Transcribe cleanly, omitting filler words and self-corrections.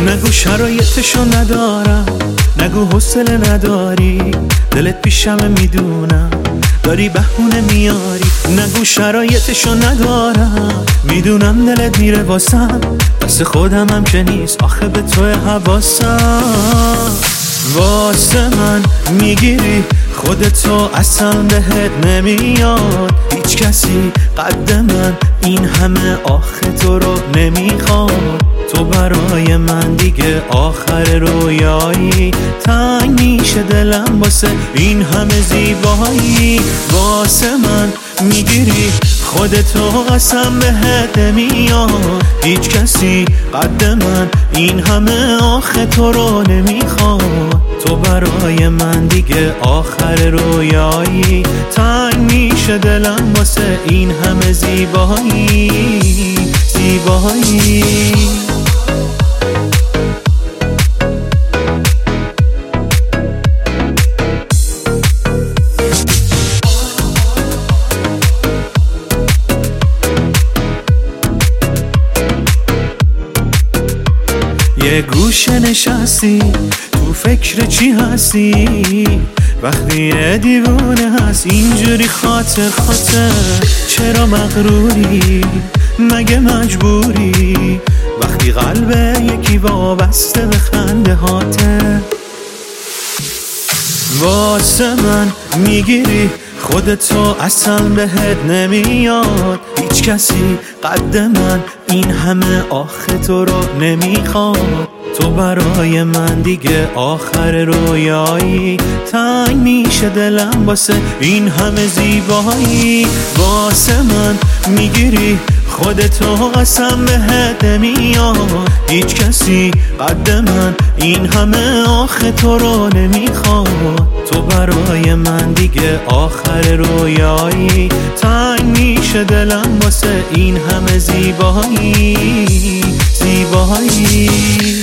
نگو شرایطشو ندارم، نگو حوصله نداری، دلت پیشمه میدونم داری بهونه میاری. نگو شرایطشو ندارم، میدونم دلت میره واسم، دست خودم هم که نیست آخه به تو حواسم. واسه من میگیری خودتو اصلا بهت نمیاد، هیچ کسی قد من این همه آخه تو رو نمیخواد. تو برای من دیگه آخر رویایی، تنگ میشه دلم واسه این همه زیبایی. واسه من میگیری خودتو قسم بهت نمیاد، هیچ کسی قد من این همه آخه تو رو نمیخواد. تو برای من دیگه آخر رویایی، تنگ میشه دلم واسه این همه زیبایی زیبایی. یه گوشه نشستی تو فکر چی هستی، وقتی یه دیوونه هست اینجوری خاطر خاطر. چرا مغروری مگه مجبوری، وقتی قلب یکی وابسته به خنده هاته. واسه من میگیری خودتو اصلا بهت نمیاد، هیچ کسی قد من این همه آخه تو رو نمیخواد. تو برای من دیگه آخر رویایی، تنگ میشه دلم واسه این همه زیبایی. واسه من میگیری خودتو قسم بهت نمیاد، هیچ کسی قد من این همه آخه تو رو نمیخواد. تو برای من دیگه آخر رویایی، تنگ میشه دلم واسه این همه زیبایی زیبایی.